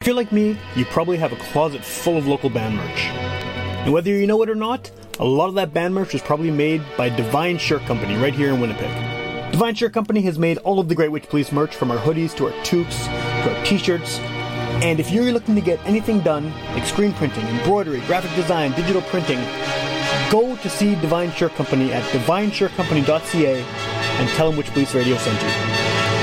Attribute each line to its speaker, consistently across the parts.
Speaker 1: If you're like me, you probably have a closet full of local band merch. And whether you know it or not, a lot of that band merch was probably made by Divine Shirt Company right here in Winnipeg. Divine Shirt Company has made all of the Great Witch Police merch, from our hoodies to our toques to our t-shirts. And if you're looking to get anything done, like screen printing, embroidery, graphic design, digital printing, go to see Divine Shirt Company at divineshirtcompany.ca and tell them Witch Police Radio sent you.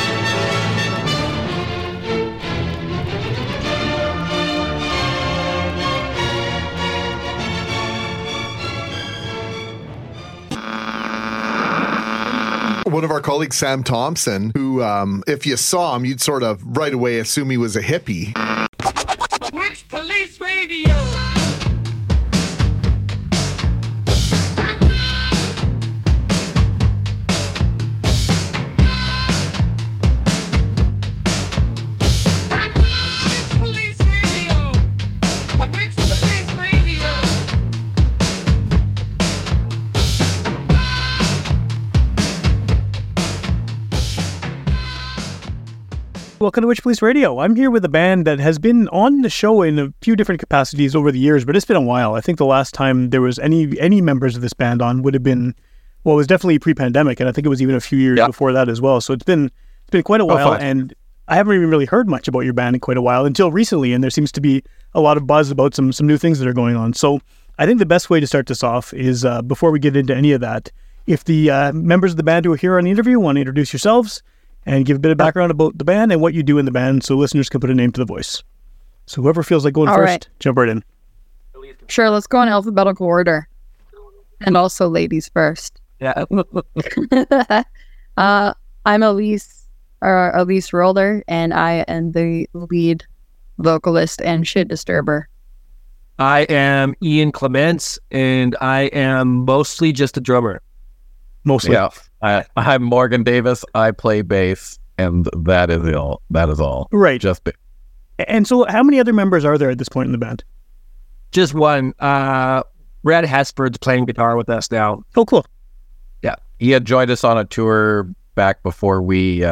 Speaker 2: One of our colleagues, Sam Thompson, who, if you saw him, you'd sort of right away assume he was a hippie.
Speaker 3: Witch Police Radio.
Speaker 1: Welcome to Witch Police Radio. I'm here with a band that has been on the show in a few different capacities over the years, but it's been a while. I think the last time there was any members of this band on would have been, well, it was definitely pre-pandemic, and I think it was even a few years before that as well. So it's been quite a while, and I haven't even really heard much about your band in quite a while until recently, and there seems to be a lot of buzz about some new things that are going on. So I think the best way to start this off is, before we get into any of that, if the members of the band who are here on the interview want to introduce yourselves and give a bit of background about the band and what you do in the band so listeners can put a name to the voice. So whoever feels like going
Speaker 4: All
Speaker 1: first,
Speaker 4: right.
Speaker 1: Jump right in.
Speaker 4: Sure, let's go in alphabetical order. And also ladies first.
Speaker 5: Yeah.
Speaker 4: I'm Elise Roller, and I am the lead vocalist and shit disturber.
Speaker 5: I am Ian Clements, and I am mostly just a drummer.
Speaker 1: Mostly.
Speaker 6: Yeah. I'm Morgan Davis. I play bass, and that is all. That is all.
Speaker 1: Right.
Speaker 6: Just bass.
Speaker 1: And so how many other members are there at this point in the band?
Speaker 5: Just one. Brad Hesford's playing guitar with us now.
Speaker 1: Oh, cool.
Speaker 6: Yeah. He had joined us on a tour back before we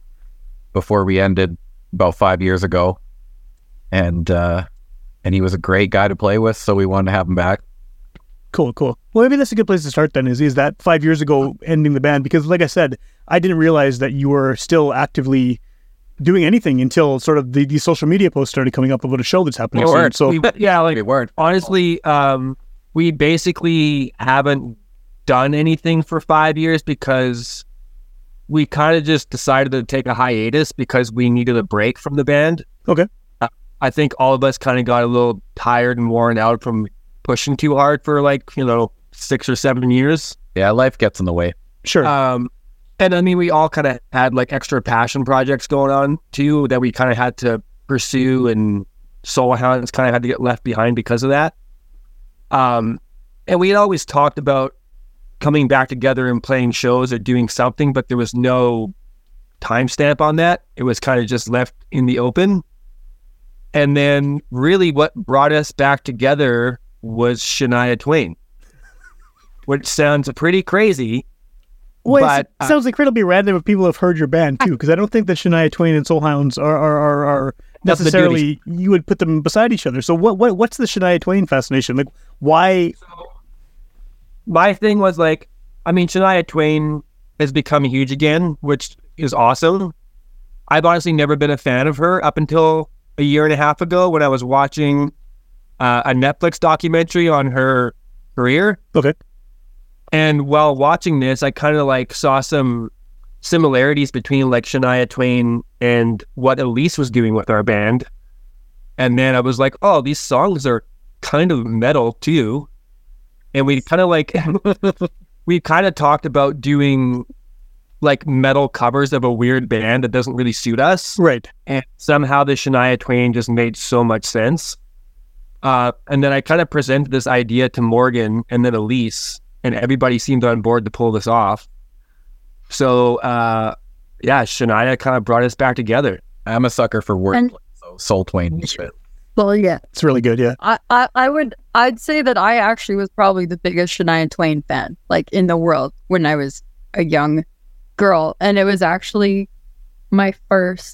Speaker 6: ended about 5 years ago, and he was a great guy to play with, so we wanted to have him back.
Speaker 1: Cool. Well, maybe that's a good place to start then, is that 5 years ago ending the band? Because like I said, I didn't realize that you were still actively doing anything until sort of the social media posts started coming up about a show that's happening soon. So
Speaker 5: we weren't. Honestly, we basically haven't done anything for 5 years because we kind of just decided to take a hiatus because we needed a break from the band.
Speaker 1: Okay.
Speaker 5: I think all of us kind of got a little tired and worn out from pushing too hard for 6 or 7 years.
Speaker 6: Yeah, life gets in the way.
Speaker 1: Sure.
Speaker 5: And I mean, we all kind of had extra passion projects going on too that we kind of had to pursue, and Soul Hounds kind of had to get left behind because of that. And we had always talked about coming back together and playing shows or doing something, but there was no timestamp on that. It was kind of just left in the open. And then really what brought us back together was Shania Twain, which sounds pretty crazy.
Speaker 1: Well,
Speaker 5: but
Speaker 1: it sounds incredibly random if people have heard your band too, because I don't think that Shania Twain and Soul Hounds are necessarily, you would put them beside each other. So what's the Shania Twain fascination? Like, why?
Speaker 5: My thing was Shania Twain has become huge again, which is awesome. I've honestly never been a fan of her up until a year and a half ago when I was watching a Netflix documentary on her career.
Speaker 1: Okay.
Speaker 5: And while watching this, I kind of saw some similarities between Shania Twain and what Elise was doing with our band. And then I was like, oh, these songs are kind of metal too. And we kind of we kind of talked about doing metal covers of a weird band that doesn't really suit us.
Speaker 1: Right.
Speaker 5: And somehow the Shania Twain just made so much sense. And then I kind of presented this idea to Morgan and then Elise, and everybody seemed on board to pull this off. So, Shania kind of brought us back together.
Speaker 6: I'm a sucker for wordplay, so Soul Twain.
Speaker 4: Well, yeah.
Speaker 1: It's really good, yeah.
Speaker 4: I'd say that I actually was probably the biggest Shania Twain fan, in the world when I was a young girl. And it was actually my first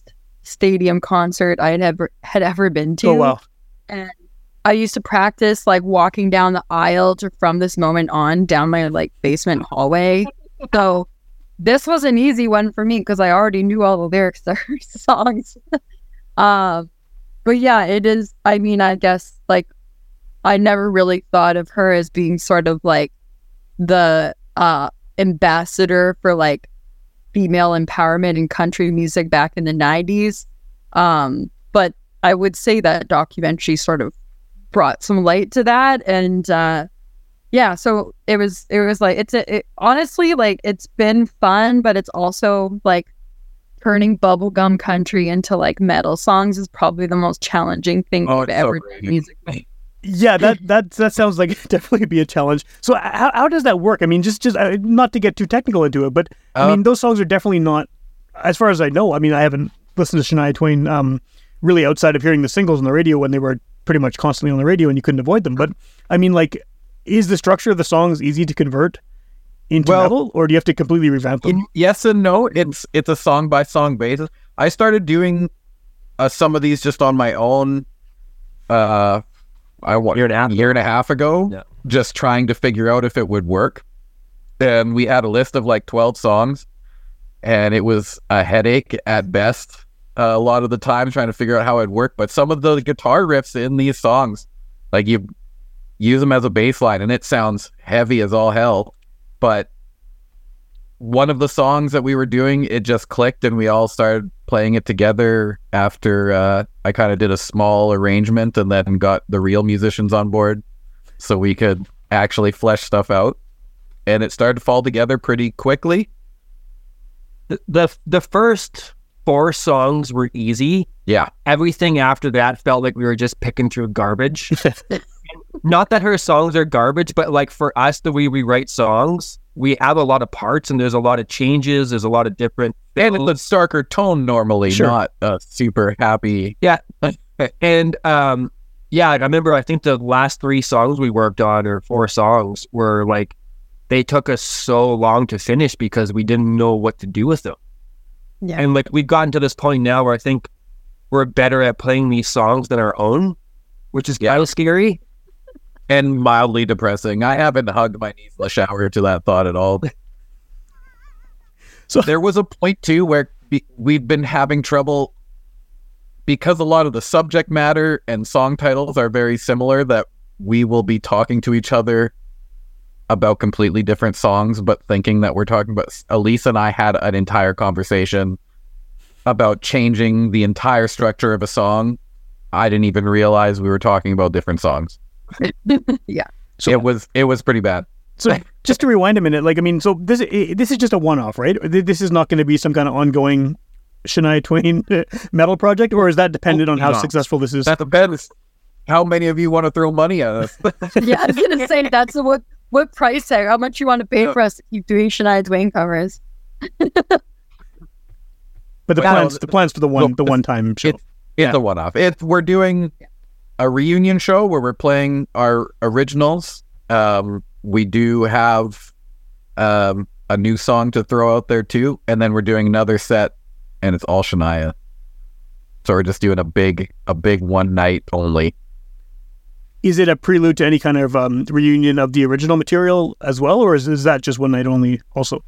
Speaker 4: stadium concert I had ever been to.
Speaker 1: Oh wow.
Speaker 4: And I used to practice like walking down the aisle from this moment on down my like basement hallway. So this was an easy one for me because I already knew all the lyrics to her songs. But yeah, it is. I mean, I guess like I never really thought of her as being sort of like the ambassador for like female empowerment in country music back in the 90s. But I would say that documentary sort of brought some light to that. And yeah, so it was like, honestly, like it's been fun, but it's also like turning bubblegum country into like metal songs is probably the most challenging thing I've ever done musically.
Speaker 1: Yeah, that sounds like it'd definitely be a challenge. So how does that work? I mean, just not to get too technical into it, but I mean, those songs are definitely not, as far as I know. I mean, I haven't listened to Shania Twain really outside of hearing the singles on the radio when they were pretty much constantly on the radio and you couldn't avoid them. But I mean, like, is the structure of the songs easy to convert into metal, or do you have to completely revamp them?
Speaker 6: Yes and no. It's a song by song basis. I started doing some of these just on my own. Year and a half ago, just trying to figure out if it would work. And we had a list of like 12 songs, and it was a headache at best a lot of the time trying to figure out how it'd work. But some of the guitar riffs in these songs, like you use them as a bass line, and it sounds heavy as all hell. But one of the songs that we were doing, it just clicked, and we all started playing it together after I kind of did a small arrangement and then got the real musicians on board so we could actually flesh stuff out. And it started to fall together pretty quickly.
Speaker 5: The first 4 songs were easy.
Speaker 6: Yeah.
Speaker 5: Everything after that felt like we were just picking through garbage. Not that her songs are garbage, but like for us, the way we write songs, we have a lot of parts and there's a lot of changes. There's a lot of different...
Speaker 6: And it's a darker tone normally, not a super happy...
Speaker 5: Yeah. And yeah, I remember I think the last 3 songs we worked on, or 4 songs, were like, they took us so long to finish because we didn't know what to do with them. Yeah. And like we've gotten to this point now where I think we're better at playing these songs than our own, which is kind of scary.
Speaker 6: And mildly depressing. I haven't hugged my knees in the shower to that thought at all. So there was a point too where we'd been having trouble because a lot of the subject matter and song titles are very similar, that we will be talking to each other about completely different songs, but thinking that we're talking about... Elise and I had an entire conversation about changing the entire structure of a song. I didn't even realize we were talking about different songs.
Speaker 4: Yeah.
Speaker 1: So
Speaker 6: it was pretty bad.
Speaker 1: So just to rewind a minute, like, I mean, so this is just a one-off, right? This is not going to be some kind of ongoing Shania Twain metal project, or is that dependent on how successful this is?
Speaker 6: That depends. How many of you want to throw money at us?
Speaker 4: Yeah, I was going to say, that's what price tag, how much you want to pay for us to keep doing Shania Twain covers.
Speaker 1: But the plans for the one-time show.
Speaker 6: It's a one-off. We're doing a reunion show where we're playing our originals. We do have a new song to throw out there too, and then we're doing another set, and it's all Shania. So we're just doing a big one night only.
Speaker 1: Is it a prelude to any kind of reunion of the original material as well, or is that just one night only also?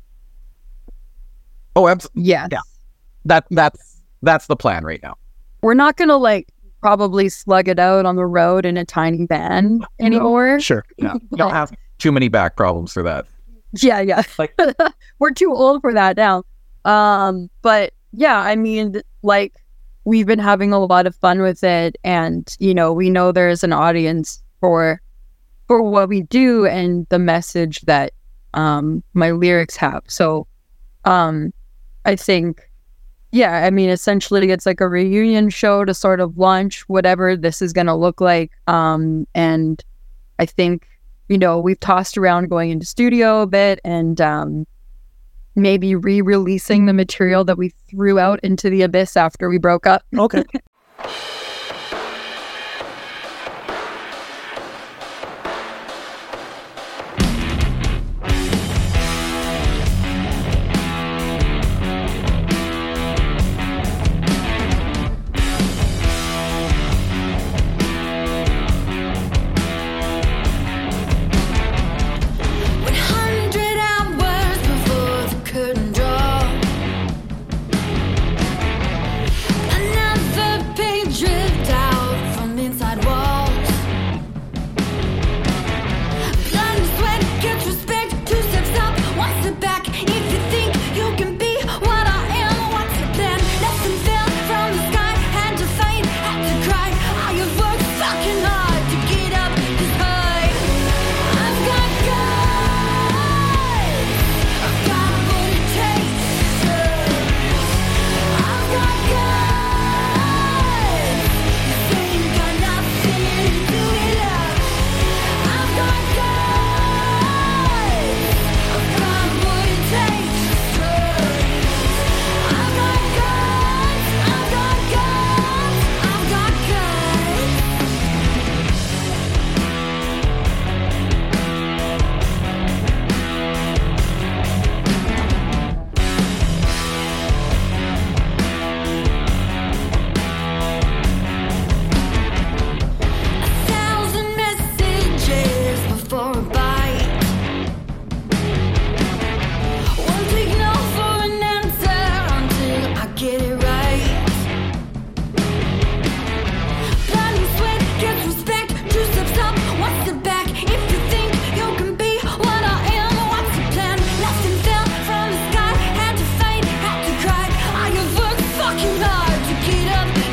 Speaker 6: Oh, absolutely.
Speaker 4: Yeah.
Speaker 6: That's the plan right now.
Speaker 4: We're not going to like probably slug it out on the road in a tiny van anymore.
Speaker 1: Sure.
Speaker 6: Yeah. We don't have too many back problems for that.
Speaker 4: Yeah. Like, we're too old for that now. But yeah, I mean, like, we've been having a lot of fun with it, and we know there's an audience for what we do and the message that my lyrics have. So I think, yeah, I mean, essentially it's like a reunion show to sort of launch whatever this is going to look like. And I think, we've tossed around going into studio a bit and maybe re-releasing the material that we threw out into the abyss after we broke up.
Speaker 1: Okay.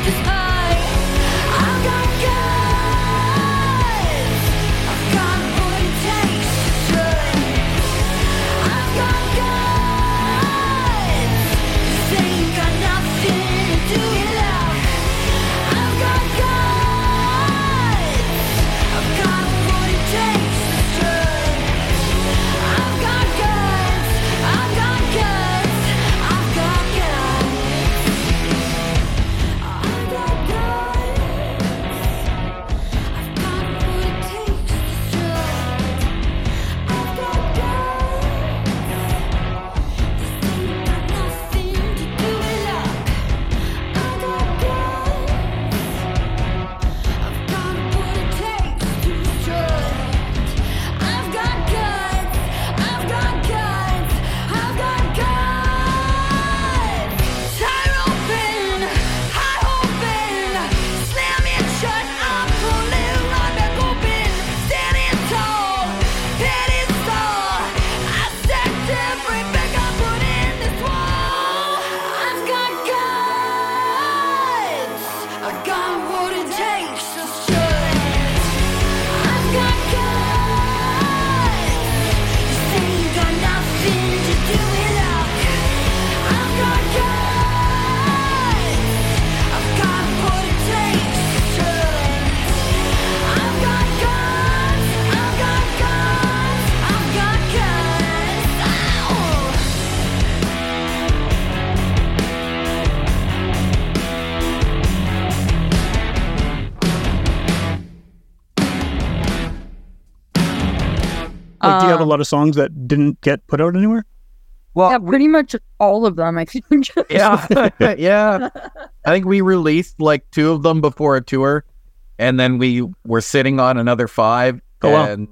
Speaker 1: Like, do you have a lot of songs that didn't get put out anywhere?
Speaker 5: Well,
Speaker 4: Yeah, pretty much all of them, I think.
Speaker 6: Yeah, yeah. I think we released like 2 of them before a tour, and then we were sitting on another 5,
Speaker 1: Oh, wow.
Speaker 6: and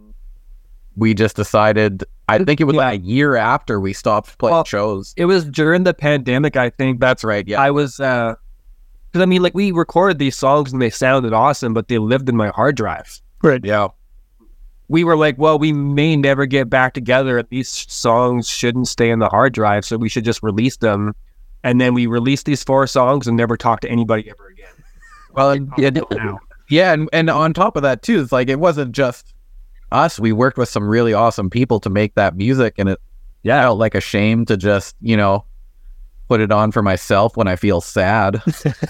Speaker 6: we just decided. I think it was like a year after we stopped playing shows.
Speaker 5: it was during the pandemic, I think.
Speaker 6: That's right. Yeah,
Speaker 5: I was, because I mean, like, we recorded these songs and they sounded awesome, but they lived in my hard drive.
Speaker 1: Right.
Speaker 6: yeah.
Speaker 5: We were like, well, we may never get back together, and these songs shouldn't stay in the hard drive, so we should just release them. And then we released these 4 songs and never talked to anybody ever again.
Speaker 6: Well,
Speaker 5: Now.
Speaker 6: yeah, and on top of that too, it's like it wasn't just us. We worked with some really awesome people to make that music, and it felt like a shame to just put it on for myself when I feel sad.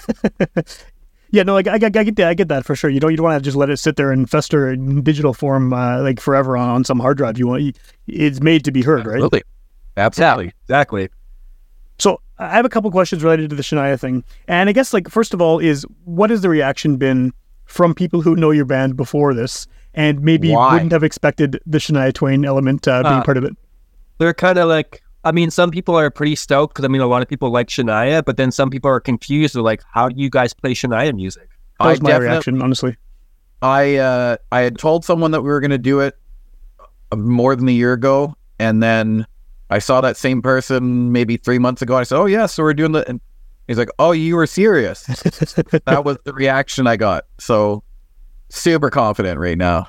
Speaker 1: Yeah, no, I get that. I get that for sure. You don't want to just let it sit there and fester in digital form like forever on some hard drive. It's made to be heard, right?
Speaker 6: Absolutely.
Speaker 5: Yeah, exactly.
Speaker 1: So I have a couple questions related to the Shania thing, and I guess, like, first of all, is what has the reaction been from people who know your band before this, and maybe
Speaker 6: Why?
Speaker 1: wouldn't have expected the Shania Twain element being part of it?
Speaker 5: They're kind of like, I mean, some people are pretty stoked because, I mean, a lot of people like Shania, but then some people are confused. They're like, how do you guys play Shania music?
Speaker 1: That was my reaction, honestly.
Speaker 6: I had told someone that we were going to do it more than a year ago, and then I saw that same person maybe 3 months ago. I said, "Oh yeah, so we're doing the." And he's like, "Oh, you were serious?" That was the reaction I got. So super confident right now.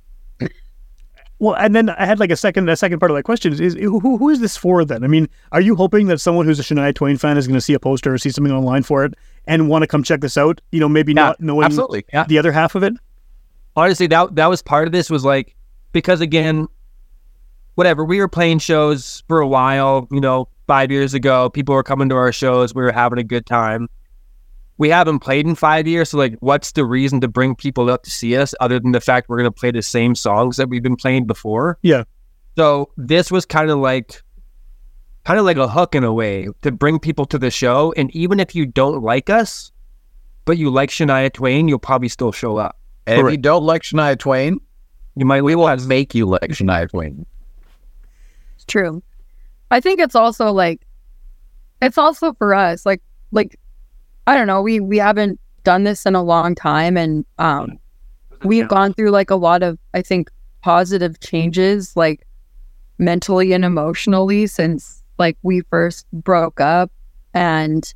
Speaker 1: Well, and then I had like a second part of that question is who is this for then? I mean, are you hoping that someone who's a Shania Twain fan is going to see a poster or see something online for it and want to come check this out? Maybe not knowing
Speaker 5: absolutely. Yeah.
Speaker 1: the other half of it?
Speaker 5: Honestly, that was part of this, was like, because again, whatever, we were playing shows for a while, 5 years ago, people were coming to our shows, we were having a good time. We haven't played in 5 years, so like, what's the reason to bring people up to see us other than the fact we're going to play the same songs that we've been playing before?
Speaker 1: Yeah.
Speaker 5: So this was kind of like a hook in a way to bring people to the show, and even if you don't like us, but you like Shania Twain, you'll probably still show up.
Speaker 6: And if you don't like Shania Twain, we will make you like Shania Twain.
Speaker 4: It's true. I think it's also for us, like I don't know, we haven't done this in a long time, and we've gone through like a lot of, I think, positive changes, like mentally and emotionally, since like we first broke up, and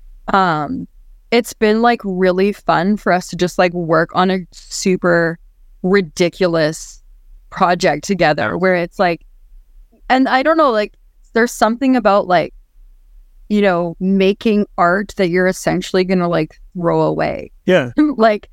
Speaker 4: it's been like really fun for us to just like work on a super ridiculous project together, where it's like, and I don't know, like there's something about like making art that you're essentially gonna like throw away.
Speaker 1: Yeah.
Speaker 4: like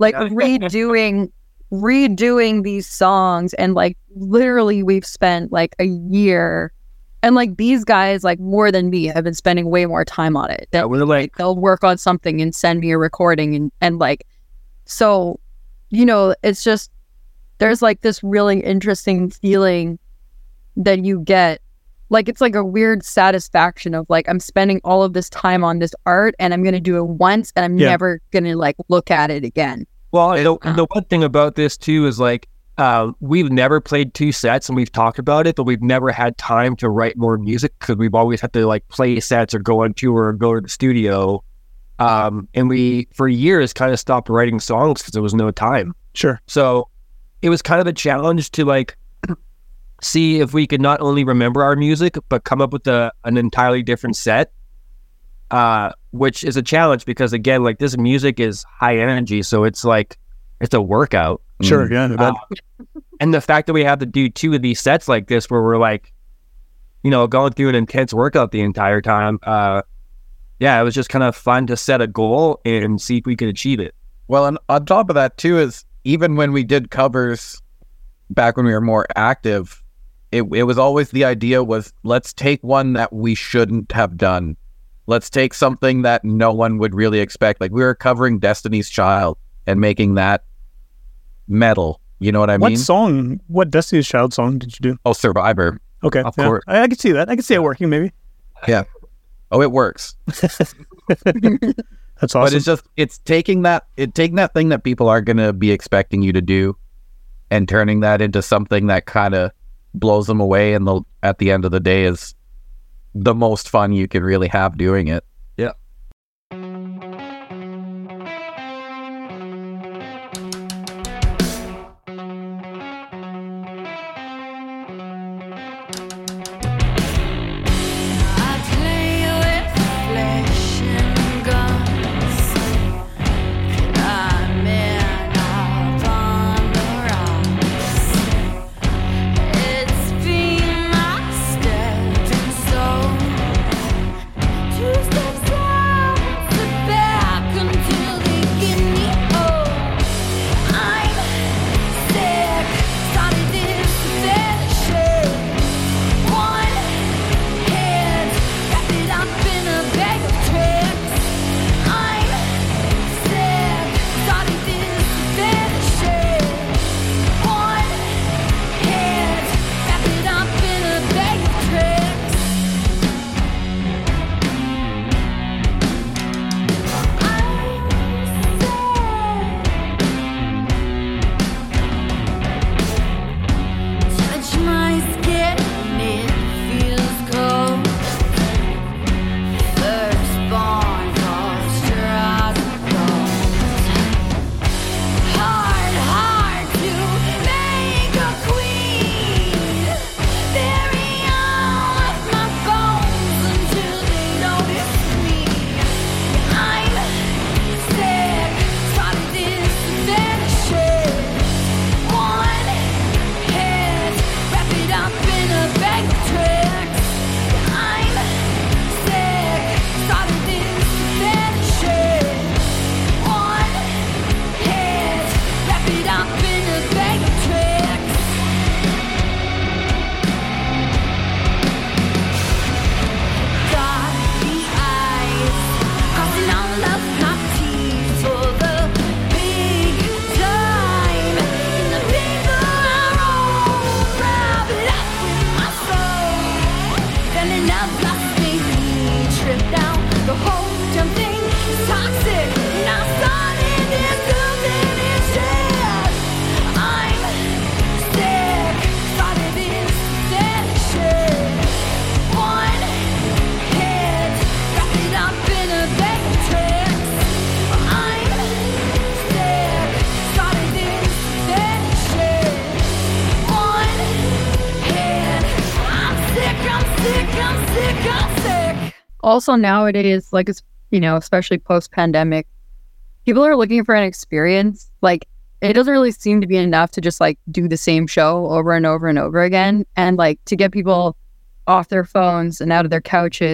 Speaker 4: redoing these songs, and like literally we've spent like a year, and like these guys, like more than me, have been spending way more time on it.
Speaker 5: Yeah, we're like,
Speaker 4: They'll work on something and send me a recording, and like, so it's just, there's like this really interesting feeling that you get. Like, it's like a weird satisfaction of like, I'm spending all of this time on this art and I'm going to do it once and I'm never going to like look at it again.
Speaker 5: well, the one thing about this too is like, we've never played 2 sets, and we've talked about it, but we've never had time to write more music because we've always had to like play sets or go on tour or go to the studio. And we, for years, kind of stopped writing songs because there was no time.
Speaker 1: Sure.
Speaker 5: So it was kind of a challenge to like see if we could not only remember our music, but come up with an entirely different set, which is a challenge because, again, like this music is high energy. So it's like, it's a workout.
Speaker 1: Sure. Yeah. No doubt.
Speaker 5: And the fact that we have to do 2 of these sets like this, where we're like, going through an intense workout the entire time. It was just kind of fun to set a goal and see if we could achieve it.
Speaker 6: Well, and on top of that too is, even when we did covers back when we were more active, it was always, the idea was, let's take one that we shouldn't have done. Let's take something that no one would really expect. Like, we were covering Destiny's Child and making that metal. You know what I mean?
Speaker 1: What Destiny's Child song did you do?
Speaker 6: Oh, Survivor.
Speaker 1: Okay.
Speaker 6: Of course.
Speaker 1: I could see that. I could see it working maybe.
Speaker 6: Yeah. Oh, it works.
Speaker 1: That's awesome.
Speaker 6: But it's taking that thing that people are going to be expecting you to do and turning that into something that kind of blows them away, and at the end of the day is the most fun you can really have doing it.
Speaker 5: Yeah.
Speaker 4: Also nowadays, like, it's, especially post-pandemic, people are looking for an experience. Like, it doesn't really seem to be enough to just like do the same show over and over and over again. And like, to get people off their phones and out of their couches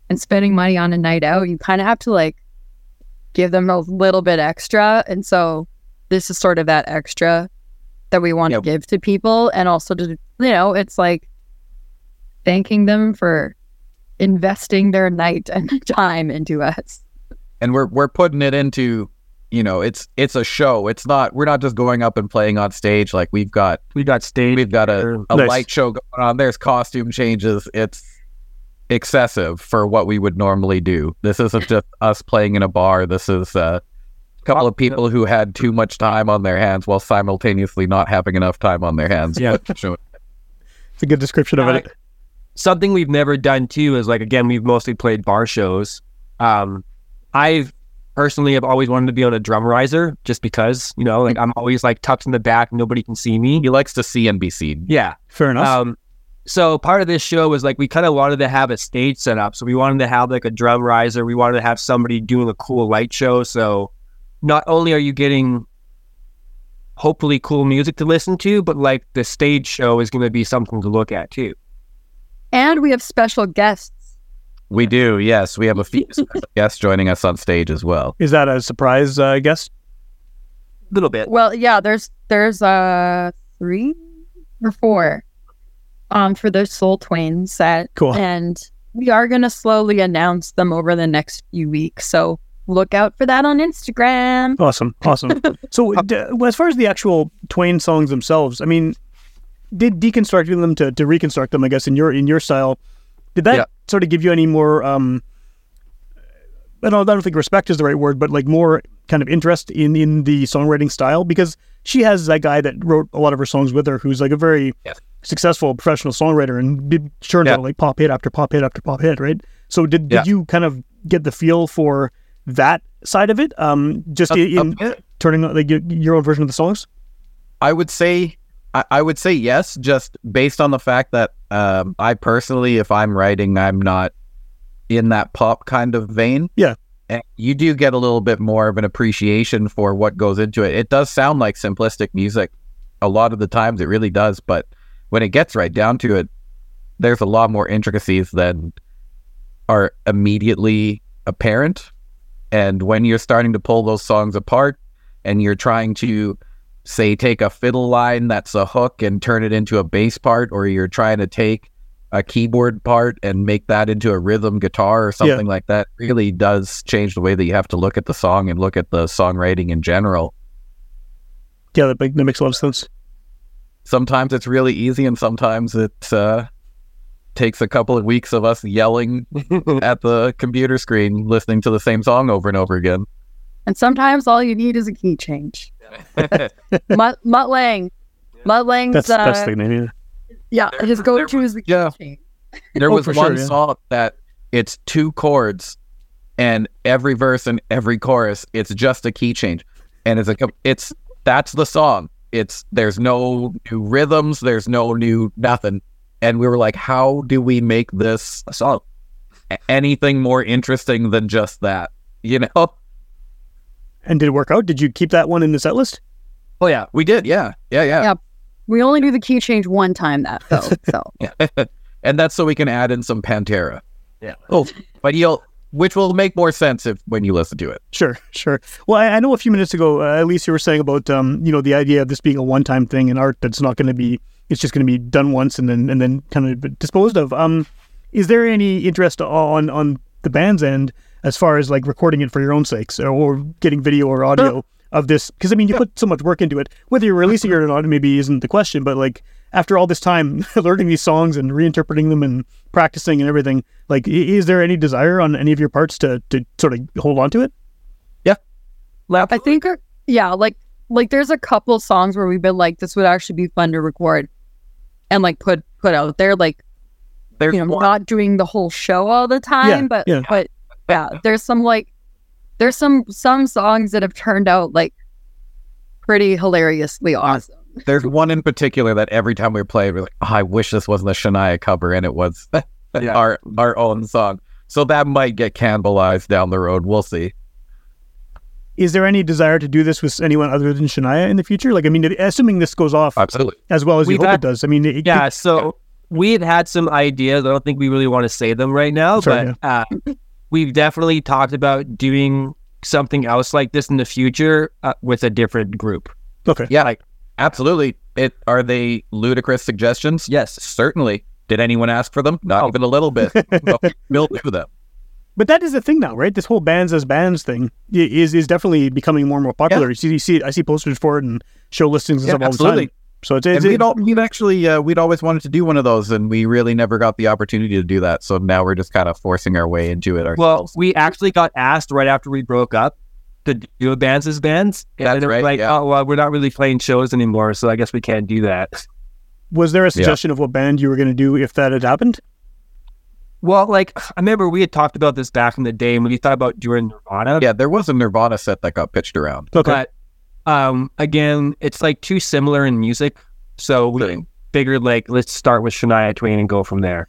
Speaker 4: and spending money on a night out, you kind of have to like give them a little bit extra. And so this is sort of that extra that we want to give to people. And also to, it's like thanking them for investing their night and time into us.
Speaker 6: And we're putting it into, it's a show. We're not just going up and playing on stage. Like we've got
Speaker 5: stage.
Speaker 6: We've got a
Speaker 1: Nice.
Speaker 6: light show going on. There's costume changes. It's excessive for what we would normally do. This isn't just us playing in a bar. This is a couple of people who had too much time on their hands while simultaneously not having enough time on their hands.
Speaker 5: Yeah.
Speaker 6: Sure.
Speaker 1: It's a good description of it.
Speaker 5: Something we've never done too is like, again, we've mostly played bar shows. I've personally have always wanted to be on a drum riser just because, like I'm always like tucked in the back, nobody can see me.
Speaker 6: He likes to see and be seen.
Speaker 5: Yeah.
Speaker 1: Fair enough.
Speaker 5: So part of this show was like we kind of wanted to have a stage set up. So we wanted to have like a drum riser. We wanted to have somebody doing a cool light show. So not only are you getting hopefully cool music to listen to, but like the stage show is going to be something to look at too.
Speaker 4: And we have special guests.
Speaker 6: We do, yes. We have a few special guests joining us on stage as well.
Speaker 1: Is that a surprise guest?
Speaker 5: A little bit.
Speaker 4: Well, yeah, there's 3 or 4 for the Soul Twain set.
Speaker 1: Cool.
Speaker 4: And we are going to slowly announce them over the next few weeks. So look out for that on Instagram.
Speaker 1: Awesome. So as far as the actual Twain songs themselves, I mean, did deconstructing them to reconstruct them, I guess, in your style, did that sort of give you any more, I don't think respect is the right word, but like more kind of interest in the songwriting style? Because she has that guy that wrote a lot of her songs with her, who's like a very successful professional songwriter and did churn out like pop hit after pop hit after pop hit, right? So did you kind of get the feel for that side of it? Just in turning like your own version of the songs?
Speaker 6: I would say yes, just based on the fact that I personally, if I'm writing, I'm not in that pop kind of vein.
Speaker 1: Yeah.
Speaker 6: And you do get a little bit more of an appreciation for what goes into it. It does sound like simplistic music. A lot of the times it really does, but when it gets right down to it, there's a lot more intricacies that are immediately apparent. And when you're starting to pull those songs apart and you're trying to, say, take a fiddle line that's a hook and turn it into a bass part, or you're trying to take a keyboard part and make that into a rhythm guitar or something like that, really does change the way that you have to look at the song and look at the songwriting in general.
Speaker 1: Yeah, that makes a lot of sense.
Speaker 6: Sometimes it's really easy, and sometimes it takes a couple of weeks of us yelling at the computer screen, listening to the same song over and over again.
Speaker 4: And sometimes all you need is a key change. Mutt Lang. Mutt Lang's...
Speaker 1: That's the name,
Speaker 4: his go-to is the key change.
Speaker 6: There was one
Speaker 1: sure,
Speaker 6: song that it's 2 chords, and every verse and every chorus, it's just a key change. And that's the song. There's no new rhythms, there's no new nothing. And we were like, how do we make this a song anything more interesting than just that?
Speaker 1: And did it work out? Did you keep that one in the set list?
Speaker 6: Oh yeah, we did. Yeah.
Speaker 4: We only do the key change one time though. So
Speaker 6: and that's so we can add in some Pantera.
Speaker 5: Yeah.
Speaker 6: Oh, but which will make more sense when you listen to it.
Speaker 1: Sure. Well, I know a few minutes ago, Elise, you were saying about the idea of this being a one-time thing in art that's not going to be. It's just going to be done once and then kind of disposed of. Is there any interest on the band's end as far as like recording it for your own sakes or getting video or audio of this? Because I mean, you put so much work into it. Whether you're releasing it or not, maybe isn't the question. But like after all this time learning these songs and reinterpreting them and practicing and everything, like is there any desire on any of your parts to sort of hold on to it?
Speaker 6: Yeah,
Speaker 4: I think like there's a couple songs where we've been like, this would actually be fun to record and like put out there, like not doing the whole show all the time, but there's some songs that have turned out like pretty hilariously awesome.
Speaker 6: There's one in particular that every time we play, we're like, I wish this wasn't a Shania cover, and it was our own song. So that might get cannibalized down the road. We'll see.
Speaker 1: Is there any desire to do this with anyone other than Shania in the future? Like, I mean, assuming this goes off
Speaker 6: Absolutely
Speaker 1: as well as you hope it does. I mean,
Speaker 5: we've had some ideas. I don't think we really want to say them right now,
Speaker 1: Sure,
Speaker 5: but we've definitely talked about doing something else like this in the future with a different group.
Speaker 1: Okay.
Speaker 6: Yeah, like absolutely. Are they ludicrous suggestions?
Speaker 5: Yes.
Speaker 6: Certainly. Did anyone ask for them? Not even a little bit. But we'll do them.
Speaker 1: But that is the thing now, right? This whole bands as bands thing is definitely becoming more and more popular.
Speaker 6: Yeah.
Speaker 1: You see, I see posters for it and show listings and
Speaker 6: Yeah,
Speaker 1: stuff all
Speaker 6: absolutely.
Speaker 1: the time. So
Speaker 6: We'd always wanted to do one of those, and we really never got the opportunity to do that. So now we're just kind of forcing our way into it
Speaker 5: Well,
Speaker 6: ourselves.
Speaker 5: we actually got asked right after we broke up to do a bands as bands. And
Speaker 6: That's
Speaker 5: it was
Speaker 6: right,
Speaker 5: like,
Speaker 6: yeah.
Speaker 5: oh, well, we're not really playing shows anymore, so I guess we can't do that.
Speaker 1: Was there a suggestion of what band you were going to do if that had happened?
Speaker 5: Well, like, I remember we had talked about this back in the day when we thought about doing Nirvana.
Speaker 6: Yeah, there was a Nirvana set that got pitched around.
Speaker 1: Okay.
Speaker 5: But again, it's like too similar in music. So we figured, like, let's start with Shania Twain and go from there.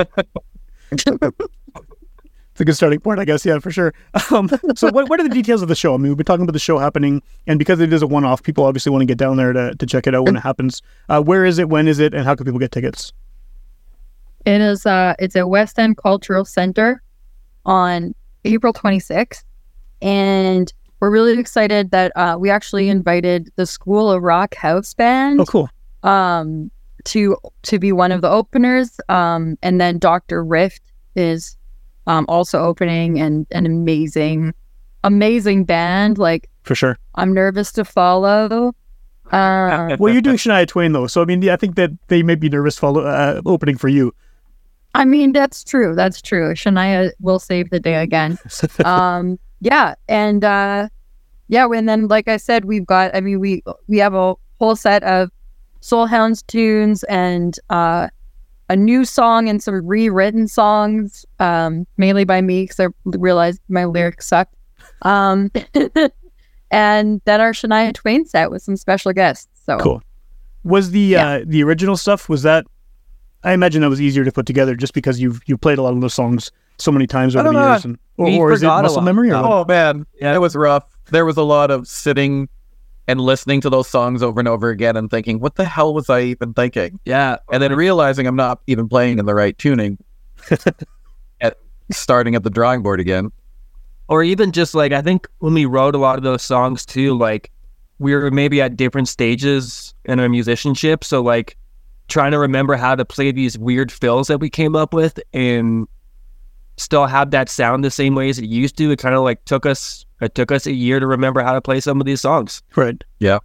Speaker 1: It's a good starting point, I guess. Yeah, for sure. So what are the details of the show? I mean, we've been talking about the show happening, and because it is a one-off, people obviously want to get down there to check it out when it happens. Where is it? When is it? And how can people get tickets?
Speaker 4: It is it's at West End Cultural Center on April 26th. And we're really excited that we actually invited the School of Rock House Band
Speaker 1: Oh, cool.
Speaker 4: to be one of the openers. And then Dr. Rift is also opening, and an amazing band. Like,
Speaker 1: For sure.
Speaker 4: I'm nervous to follow.
Speaker 1: Well, you're doing Shania Twain, though. So, I mean, I think that they may be nervous opening for you.
Speaker 4: I mean, that's true. That's true. Shania will save the day again. Yeah. And and then, like I said, we have a whole set of Soul Hounds tunes and a new song and some rewritten songs, mainly by me because I realized my lyrics sucked. And then our Shania Twain set with some special guests. So
Speaker 1: Cool. Was the original stuff, was that, I imagine that was easier to put together just because you've played a lot of those songs so many times over the years. Or is it
Speaker 5: forgot a
Speaker 1: muscle
Speaker 5: lot.
Speaker 1: memory? Or what?
Speaker 6: Oh man, yeah, it was rough. There was a lot of sitting and listening to those songs over and over again and thinking, what the hell was I even thinking?
Speaker 5: Yeah.
Speaker 6: And then realizing I'm not even playing in the right tuning. Starting at the drawing board again.
Speaker 5: Or even just like, I think when we wrote a lot of those songs too, like we were maybe at different stages in our musicianship. So like trying to remember how to play these weird fills that we came up with and still have that sound the same way as it used to. It kind of like took us a year to remember how to play some of these songs.
Speaker 1: Right.
Speaker 6: Yeah.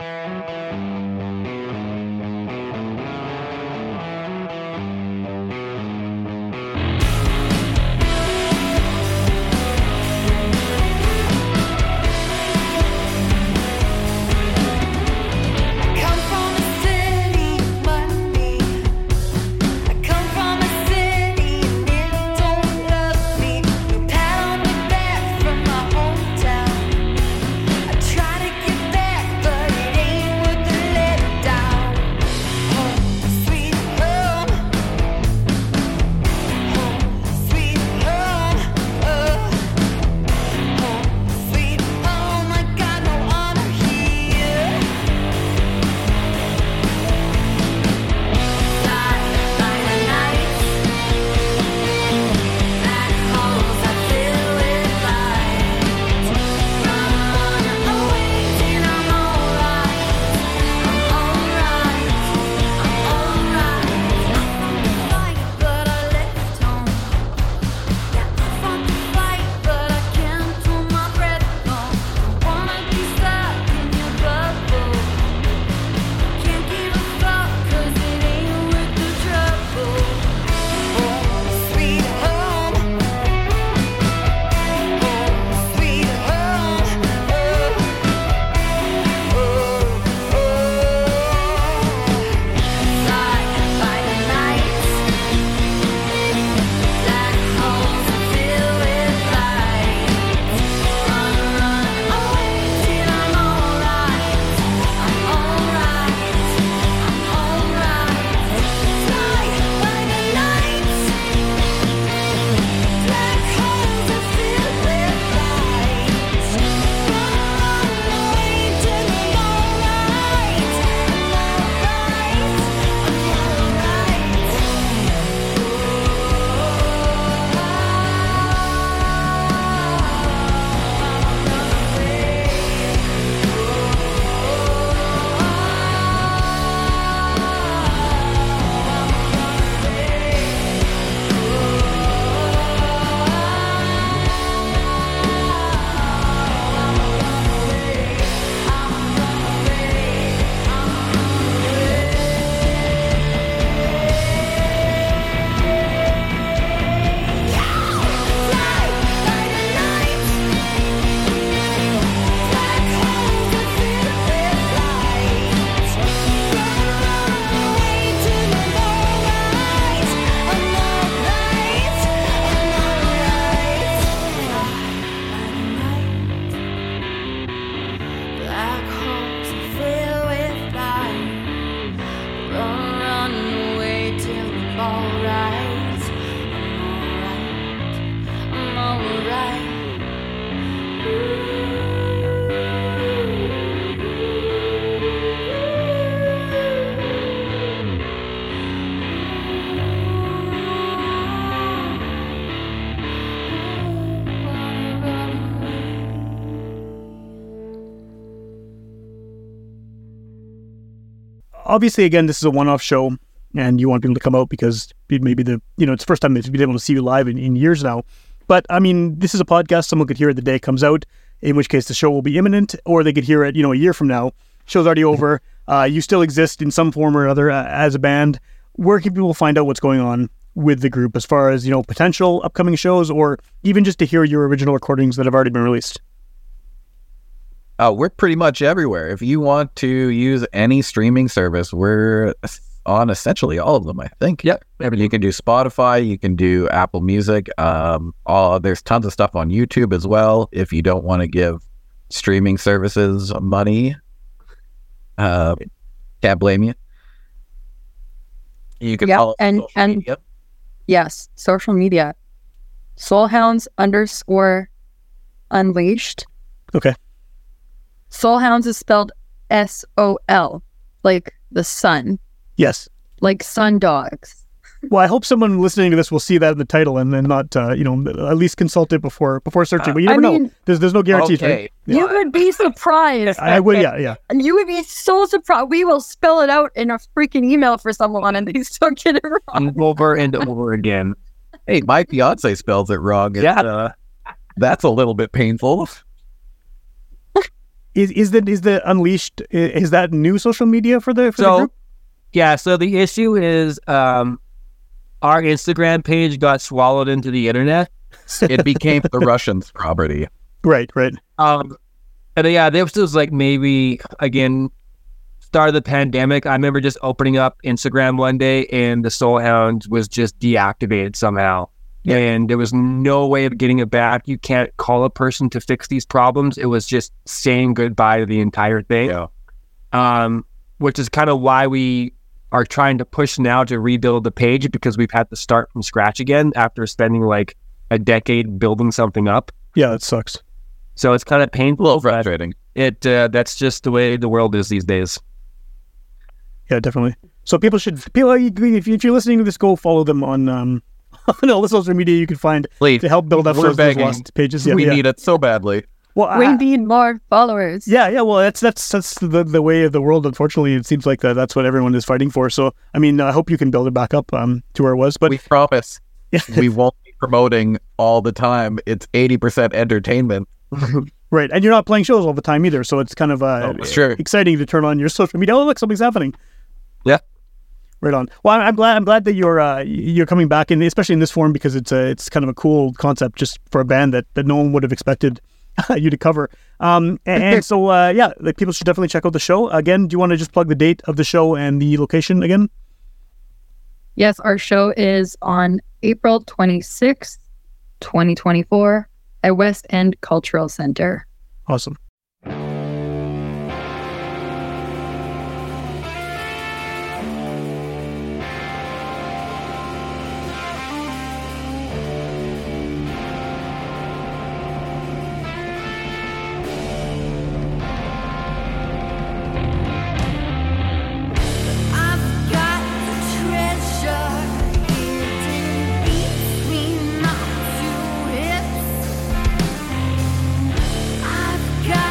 Speaker 7: Come from a city, money. I come from a city, and it don't love me. No pat on the back from my hometown. I try to get back, but it ain't
Speaker 1: obviously, again, this is a one-off show, and you want people to come out because maybe it's the first time they've been able to see you live in years now. But I mean, this is a podcast. Someone could hear it the day it comes out, in which case the show will be imminent, or they could hear it, a year from now. Show's already over. You still exist in some form or other as a band. Where can people find out what's going on with the group as far as, potential upcoming shows, or even just to hear your original recordings that have already been released?
Speaker 6: We're pretty much everywhere. If you want to use any streaming service, we're on essentially all of them, I think.
Speaker 5: Yep.
Speaker 6: You can do Spotify, you can do Apple Music. There's tons of stuff on YouTube as well. If you don't want to give streaming services money, can't blame you. You can follow social media.
Speaker 4: Yes, social media. Soulhounds _unleashed.
Speaker 1: Okay.
Speaker 4: Soulhounds is spelled SOL, like the sun,
Speaker 1: Yes.
Speaker 4: like sun dogs.
Speaker 1: Well, I hope someone listening to this will see that in the title and then not, at least consult it before searching. But you never know. There's no guarantees, right?
Speaker 4: You would be surprised.
Speaker 1: I would, yeah.
Speaker 4: And you would be so surprised. We will spell it out in a freaking email for someone and they still get it wrong.
Speaker 5: Over and over again.
Speaker 6: Hey, my fiance spells it wrong. That's a little bit painful.
Speaker 1: Is the Unleashed, is that new social media for the group?
Speaker 5: Yeah, so the issue is our Instagram page got swallowed into the internet.
Speaker 6: It became the Russians' property.
Speaker 1: Right.
Speaker 5: And yeah, this was like maybe, again, start of the pandemic. I remember just opening up Instagram one day and the Soulhounds was just deactivated somehow. Yeah. And there was no way of getting it back. You can't call a person to fix these problems. It was just saying goodbye to the entire thing. Yeah. Which is kind of why we are trying to push now to rebuild the page, because we've had to start from scratch again after spending like a decade building something up.
Speaker 1: Yeah, it sucks.
Speaker 5: So it's kind of painful.
Speaker 6: A little frustrating.
Speaker 5: That's just the way the world is these days.
Speaker 1: Yeah, definitely. So if you're listening to this, go follow them on all the social media you can find to help build up those lost pages. Yeah,
Speaker 6: we need it so badly.
Speaker 1: Well,
Speaker 4: we need more followers.
Speaker 1: Yeah. Well, that's the way of the world. Unfortunately, it seems like that's what everyone is fighting for. So, I mean, I hope you can build it back up to where it was. But
Speaker 6: we promise we won't be promoting all the time. It's 80% entertainment.
Speaker 1: Right, and you're not playing shows all the time either. So it's kind of exciting to turn on your social media. Oh, look, something's happening.
Speaker 6: Yeah.
Speaker 1: Right on. Well, I'm glad that you're coming back, and especially in this form, because it's kind of a cool concept just for a band that no one would have expected you to cover. And so like people should definitely check out the show. Again, do you want to just plug the date of the show and the location again?
Speaker 4: Yes, our show is on April 26th, 2024 at West End Cultural Center.
Speaker 1: Awesome.
Speaker 7: I've got treasure hidden between my two hips. I've got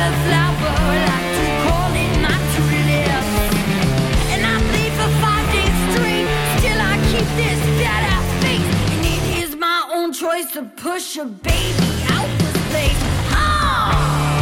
Speaker 7: flower, like to call it my true lips. And I bleed for 5 days straight, still I keep this badass face. And it is my own choice to push a baby out this place. Oh!